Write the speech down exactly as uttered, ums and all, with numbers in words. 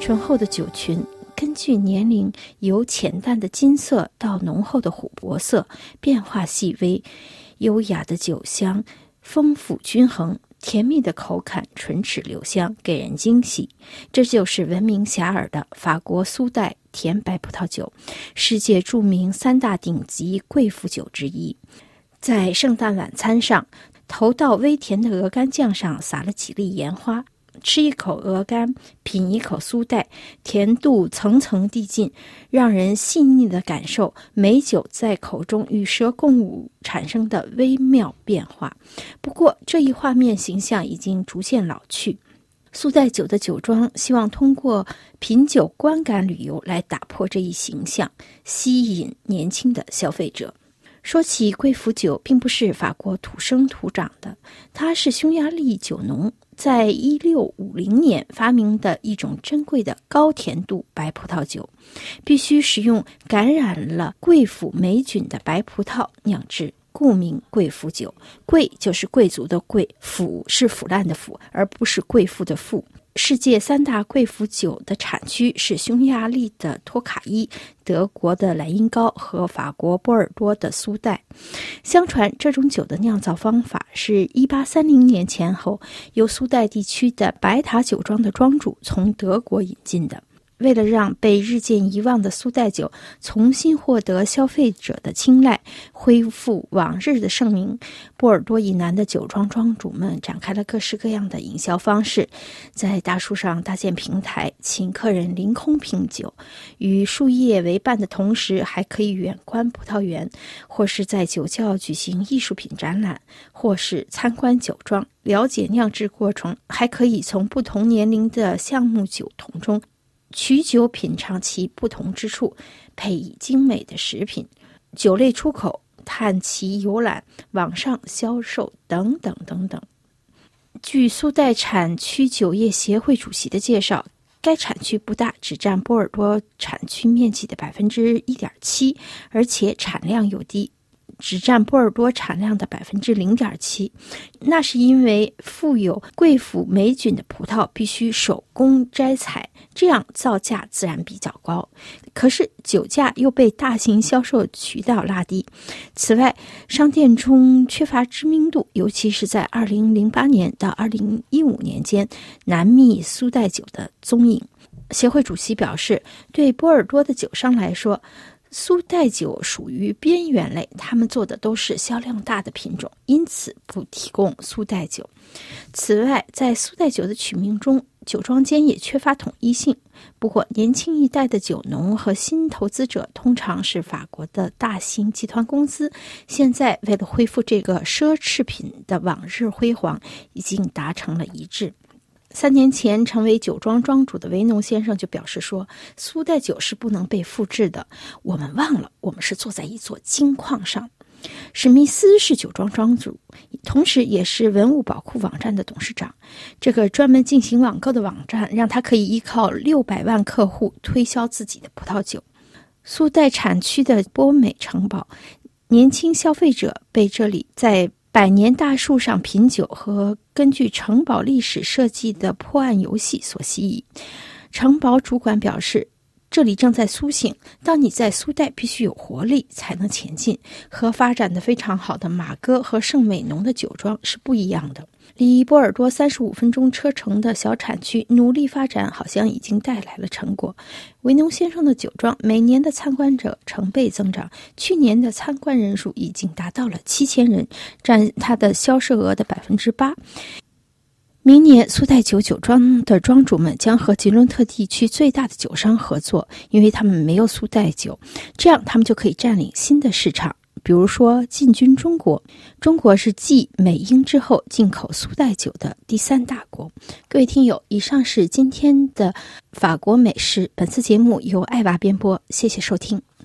醇厚的酒群根据年龄由浅淡的金色到浓厚的琥珀色，变化细微，优雅的酒香丰富均衡，甜蜜的口感唇齿留香，给人惊喜。这就是闻名遐迩的法国苏代甜白葡萄酒，世界著名三大顶级贵腐酒之一。在圣诞晚餐上，投到微甜的鹅肝酱上撒了几粒盐花，吃一口鹅肝，品一口苏代，甜度层层递进，让人细腻地感受美酒在口中与舌共舞产生的微妙变化。不过这一画面形象已经逐渐老去，苏代酒的酒庄希望通过品酒观感旅游来打破这一形象，吸引年轻的消费者。说起贵腐酒，并不是法国土生土长的，它是匈牙利酒农在一六五零年发明的一种珍贵的高甜度白葡萄酒，必须使用感染了贵腐霉菌的白葡萄酿制，故名贵腐酒。贵就是贵族的贵，腐是腐烂的腐，而不是贵妇的妇。世界三大贵腐酒的产区是匈牙利的托卡伊、德国的莱茵高和法国波尔多的苏代。相传这种酒的酿造方法是一八三零年前后由苏代地区的白塔酒庄的庄主从德国引进的。为了让被日渐遗忘的苏代酒重新获得消费者的青睐，恢复往日的盛名，波尔多以南的酒庄庄主们展开了各式各样的营销方式，在大树上搭建平台，请客人临空品酒，与树叶为伴的同时，还可以远观葡萄园，或是在酒窖举行艺术品展览，或是参观酒庄，了解酿制过程，还可以从不同年龄的橡木酒桶中取酒品尝其不同之处，配以精美的食品，酒类出口、探奇游览、网上销售等等等等。据苏代产区酒业协会主席的介绍，该产区不大，只占波尔多产区面积的 百分之一点七， 而且产量又低，只占波尔多产量的 百分之零点七， 那是因为富有贵腐霉菌的葡萄必须手工摘采，这样造价自然比较高，可是酒价又被大型销售渠道拉低。此外，商店中缺乏知名度，尤其是在二零零八年到二零一五年间难觅苏代酒的踪影。协会主席表示，对波尔多的酒商来说，苏代酒属于边缘类，他们做的都是销量大的品种，因此不提供苏代酒。此外，在苏代酒的取名中，酒庄间也缺乏统一性。不过，年轻一代的酒农和新投资者通常是法国的大型集团公司，现在为了恢复这个奢侈品的往日辉煌，已经达成了一致。三年前成为酒庄庄主的维农先生就表示说，苏代酒是不能被复制的，我们忘了我们是坐在一座金矿上。史密斯是酒庄庄主，同时也是文物宝库网站的董事长。这个专门进行网购的网站让他可以依靠六百万客户推销自己的葡萄酒。苏代产区的波美城堡，年轻消费者被这里在百年大树上品酒和根据城堡历史设计的破案游戏所吸引。城堡主管表示，这里正在苏醒，当你在苏代必须有活力才能前进，和发展得非常好的马哥和圣美浓的酒庄是不一样的。离波尔多三十五分钟车程的小产区努力发展，好像已经带来了成果。维农先生的酒庄每年的参观者成倍增长，去年的参观人数已经达到了七千人，占他的销售额的 百分之八。明年苏代酒酒庄的庄主们将和吉伦特地区最大的酒商合作，因为他们没有苏代酒，这样他们就可以占领新的市场，比如说进军中国。中国是继美英之后进口苏代酒的第三大国。各位听友，以上是今天的法国美食，本次节目由艾娃编播，谢谢收听。